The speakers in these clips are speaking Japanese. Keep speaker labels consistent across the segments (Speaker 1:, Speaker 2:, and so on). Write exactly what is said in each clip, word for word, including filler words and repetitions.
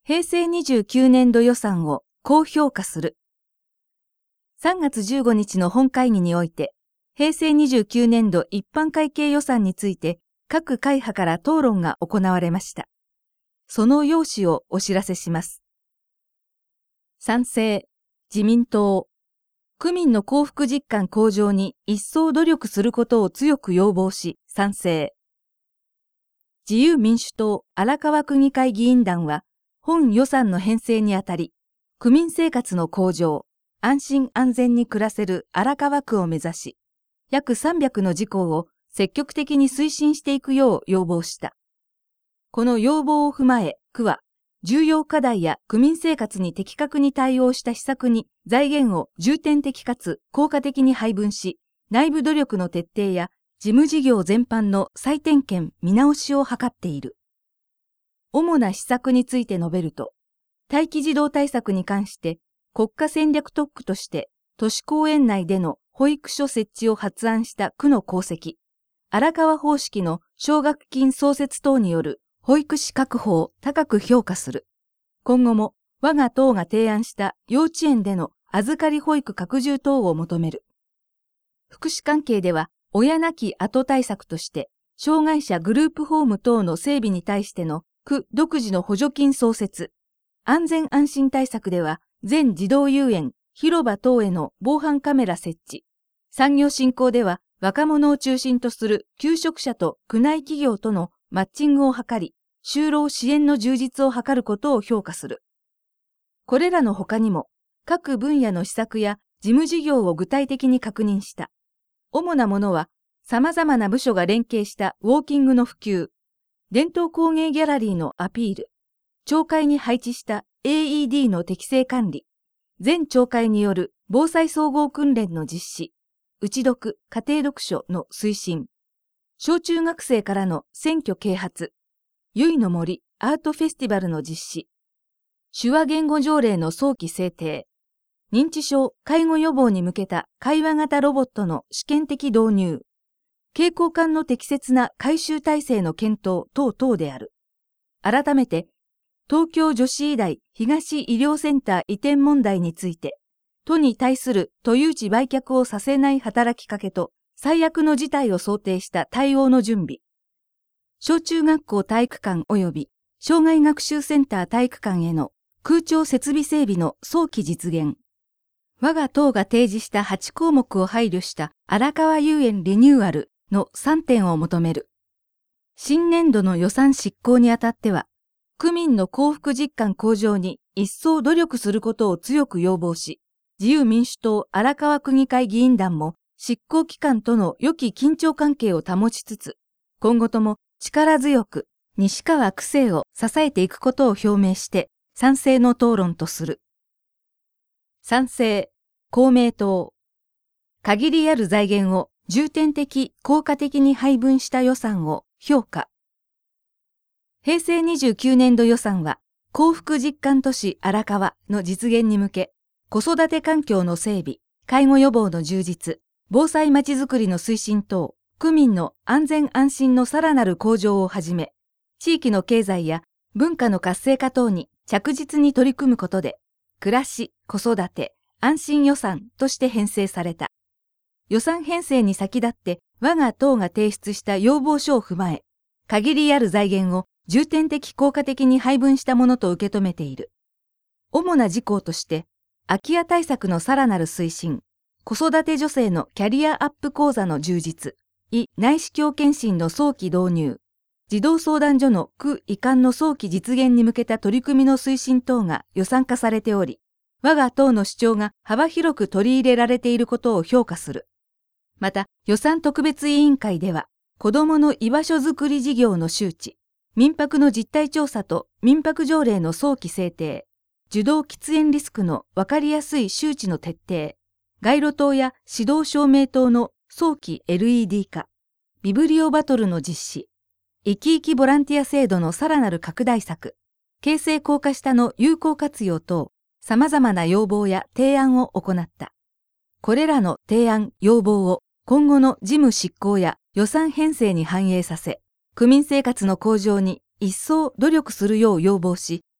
Speaker 1: へいせいにじゅうきゅうねんど予算を高評価する。さんがつじゅうごにちの本会議において、へいせいにじゅうきゅうねんど一般会計予算について各会派から討論が行われました。その要旨をお知らせします。賛成、自民党。区民の幸福実感向上に一層努力することを強く要望し、賛成。自由民主党荒川区議会議員団は、本予算の編成にあたり、区民生活の向上、安心安全に暮らせる荒川区を目指し、約さんびゃくの事項を積極的に推進していくよう要望した。この要望を踏まえ、区は、重要課題や区民生活に的確に対応した施策に財源を重点的かつ効果的に配分し、内部努力の徹底や事務事業全般の再点検・見直しを図っている。主な施策について述べると、待機児童対策に関して国家戦略特区として都市公園内での保育所設置を発案した区の功績、荒川方式の奨学金創設等による保育士確保を高く評価する。今後も我が党が提案した幼稚園での預かり保育拡充等を求める。福祉関係では親なき後対策として障害者グループホーム等の整備に対しての区独自の補助金創設。安全安心対策では全児童遊園、広場等への防犯カメラ設置。産業振興では若者を中心とする求職者と区内企業とのマッチングを図り、就労支援の充実を図ることを評価する。これらの他にも、各分野の施策や事務事業を具体的に確認した。主なものは、様々な部署が連携したウォーキングの普及、伝統工芸ギャラリーのアピール、町会に配置した エーイーディー の適正管理、全町会による防災総合訓練の実施、内読・家庭読書の推進、小中学生からの選挙啓発、ゆいの森アートフェスティバルの実施、手話言語条例の早期制定、認知症・介護予防に向けた会話型ロボットの試験的導入、携行管の適切な回収体制の検討等々である。改めて、東京女子医大東医療センター移転問題について、都に対する都有地売却をさせない働きかけと、最悪の事態を想定した対応の準備。小中学校体育館及び障害学習センター体育館への空調設備整備の早期実現。我が党が提示したはちこうもくを配慮した荒川遊園リニューアルのさんてんを求める。新年度の予算執行にあたっては、区民の幸福実感向上に一層努力することを強く要望し、自由民主党荒川区議会議員団も執行機関との良き緊張関係を保ちつつ、今後とも力強く西川区政を支えていくことを表明して賛成の討論とする。賛成、公明党。限りある財源を重点的・効果的に配分した予算を評価。へいせいにじゅうきゅうねんど予算は、幸福実感都市荒川の実現に向け、子育て環境の整備、介護予防の充実、防災まちづくりの推進等、区民の安全安心のさらなる向上をはじめ、地域の経済や文化の活性化等に着実に取り組むことで、暮らし、子育て、安心予算として編成された。予算編成に先立って我が党が提出した要望書を踏まえ、限りある財源を重点的効果的に配分したものと受け止めている。主な事項として、空き家対策のさらなる推進、子育て女性のキャリアアップ講座の充実、医内視鏡検診の早期導入、児童相談所の区移管の早期実現に向けた取り組みの推進等が予算化されており、我が党の主張が幅広く取り入れられていることを評価する。また、予算特別委員会では、子どもの居場所づくり事業の周知、民泊の実態調査と民泊条例の早期制定、受動喫煙リスクの分かりやすい周知の徹底、街路灯や指導照明灯の早期 エルイーディー 化、ビブリオバトルの実施、生き生きボランティア制度のさらなる拡大策、京成高架下の有効活用等、様々な要望や提案を行った。これらの提案・要望を今後の事務執行や予算編成に反映させ、区民生活の向上に一層努力するよう要望し、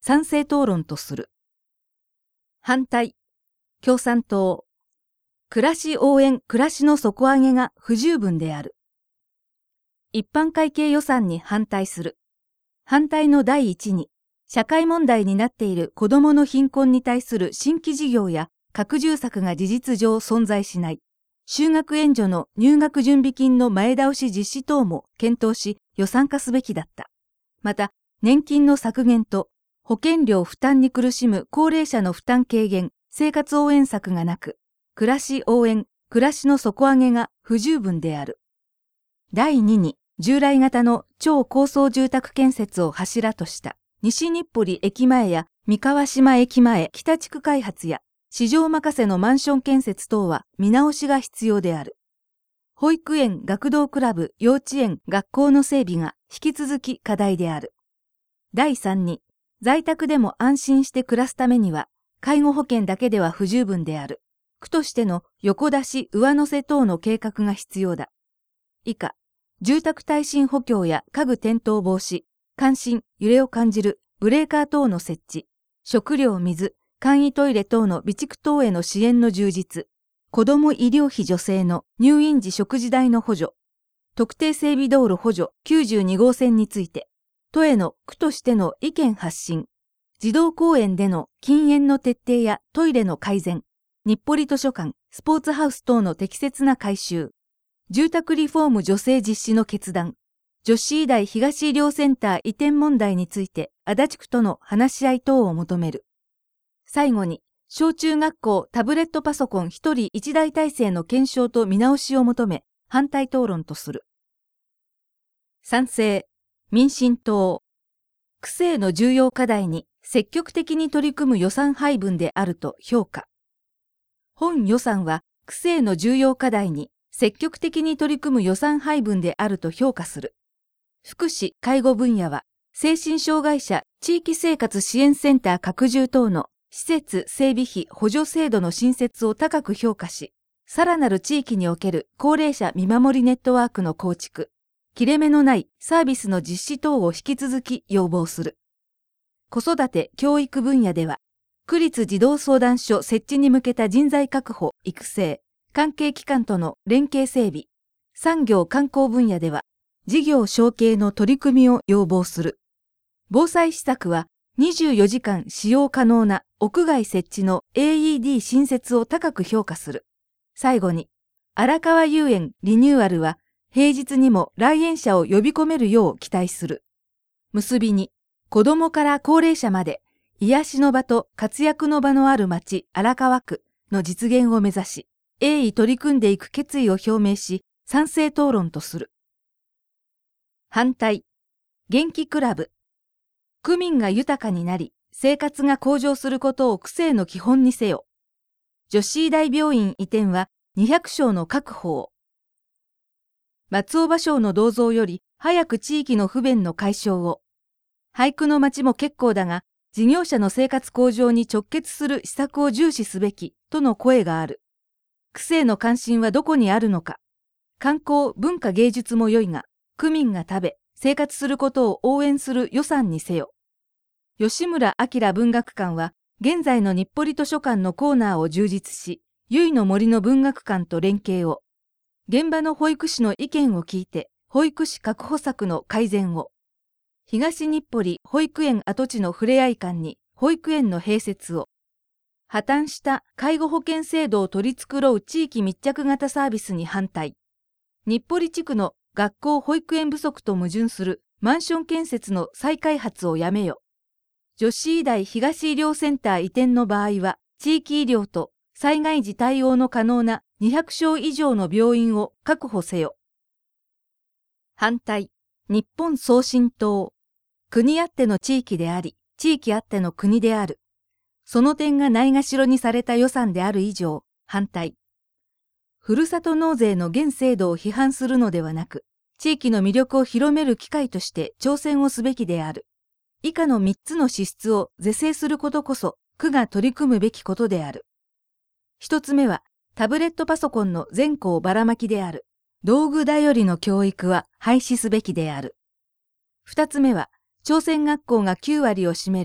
Speaker 1: 賛成討論とする。反対。共産党。暮らし応援、暮らしの底上げが不十分である。一般会計予算に反対する。反対の第一に、社会問題になっている子どもの貧困に対する新規事業や拡充策が事実上存在しない。就学援助の入学準備金の前倒し実施等も検討し予算化すべきだった。また、年金の削減と保険料負担に苦しむ高齢者の負担軽減、生活応援策がなく、暮らし応援、暮らしの底上げが不十分である。第二に、従来型の超高層住宅建設を柱とした西日暮里駅前や三河島駅前北地区開発や市場任せのマンション建設等は見直しが必要である。保育園、学童クラブ、幼稚園、学校の整備が引き続き課題である。第三に、在宅でも安心して暮らすためには、介護保険だけでは不十分である。区としての横出し、上乗せ等の計画が必要だ。以下、住宅耐震補強や家具転倒防止、感震、揺れを感じる、ブレーカー等の設置、食料、水、簡易トイレ等の備蓄等への支援の充実、子ども医療費助成の入院時食事代の補助、特定整備道路補助きゅうじゅうにごうせんについて、都への区としての意見発信、児童公園での禁煙の徹底やトイレの改善、日暮里図書館、スポーツハウス等の適切な改修、住宅リフォーム助成実施の決断、女子医大東医療センター移転問題について足立区との話し合い等を求める。最後に、小中学校タブレットパソコンひとりいちだい体制の検証と見直しを求め、反対討論とする。賛成、民進党。区政の重要課題に積極的に取り組む予算配分であると評価。本予算は区政の重要課題に積極的に取り組む予算配分であると評価する。福祉・介護分野は、精神障害者地域生活支援センター拡充等の施設整備費補助制度の新設を高く評価し、さらなる地域における高齢者見守りネットワークの構築、切れ目のないサービスの実施等を引き続き要望する。子育て・教育分野では、区立児童相談所設置に向けた人材確保・育成、関係機関との連携整備、産業・観光分野では、事業承継の取り組みを要望する。防災施策は、にじゅうよじかん使用可能な屋外設置の エーイーディー 新設を高く評価する。最後に、荒川遊園リニューアルは、平日にも来園者を呼び込めるよう期待する。結びに、子どもから高齢者まで、癒しの場と活躍の場のある町荒川区の実現を目指し、鋭意取り組んでいく決意を表明し、賛成討論とする。反対。元気クラブ。区民が豊かになり、生活が向上することを区政の基本にせよ。女子医大病院移転はにひゃくしょうの確保を。松尾芭蕉の銅像より早く地域の不便の解消を。俳句の町も結構だが、事業者の生活向上に直結する施策を重視すべきとの声がある。区政の関心はどこにあるのか。観光・文化芸術も良いが、区民が食べ、生活することを応援する予算にせよ。吉村明文学館は、現在の日暮里図書館のコーナーを充実し、由比の森の文学館と連携を。現場の保育士の意見を聞いて、保育士確保策の改善を。東日暮里保育園跡地のふれあい館に保育園の併設を。破綻した介護保険制度を取り繕う地域密着型サービスに反対。日暮里地区の学校保育園不足と矛盾するマンション建設の再開発をやめよ。女子医大東医療センター移転の場合は、地域医療と災害時対応の可能なにひゃくしょう以上の病院を確保せよ。反対。日本送信党。国あっての地域であり、地域あっての国である。その点がないがしろにされた予算である以上、反対。ふるさと納税の現制度を批判するのではなく、地域の魅力を広める機会として挑戦をすべきである。以下のみっつの支出を是正することこそ、区が取り組むべきことである。一つ目は、タブレットパソコンの全校ばらまきである。道具頼りの教育は廃止すべきである。二つ目は、朝鮮学校がきゅうわりを占める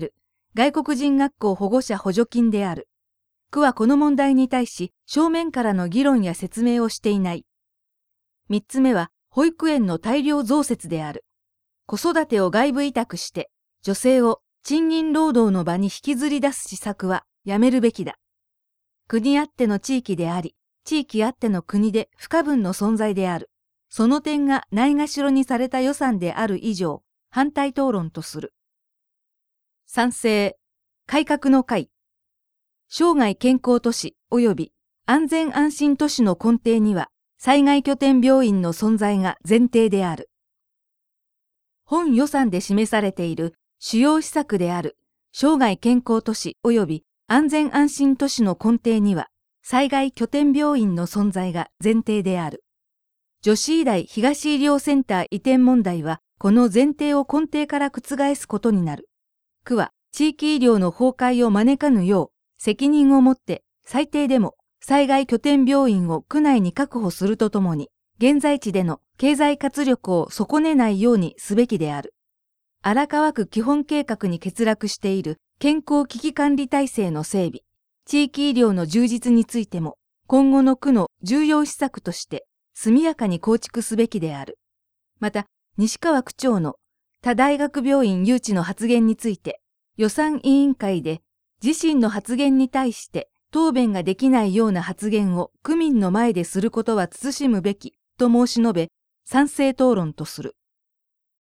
Speaker 1: 外国人学校保護者補助金である。区はこの問題に対し正面からの議論や説明をしていない。三つ目は保育園の大量増設である。子育てを外部委託して女性を賃金労働の場に引きずり出す施策はやめるべきだ。国あっての地域であり、地域あっての国で不可分の存在である。その点がないがしろにされた予算である以上、反対討論とする。賛成、改革の会。生涯健康都市及び安全安心都市の根底には、災害拠点病院の存在が前提である。本予算で示されている主要施策である生涯健康都市及び安全安心都市の根底には、災害拠点病院の存在が前提である。女子医大東医療センター移転問題は、この前提を根底から覆すことになる。区は地域医療の崩壊を招かぬよう、責任を持って最低でも災害拠点病院を区内に確保するとともに、現在地での経済活力を損ねないようにすべきである。荒川区基本計画に欠落している健康危機管理体制の整備、地域医療の充実についても、今後の区の重要施策として速やかに構築すべきである。また、西川区長の他大学病院誘致の発言について、予算委員会で自身の発言に対して答弁ができないような発言を区民の前ですることは慎むべきと申し述べ、賛成討論とする。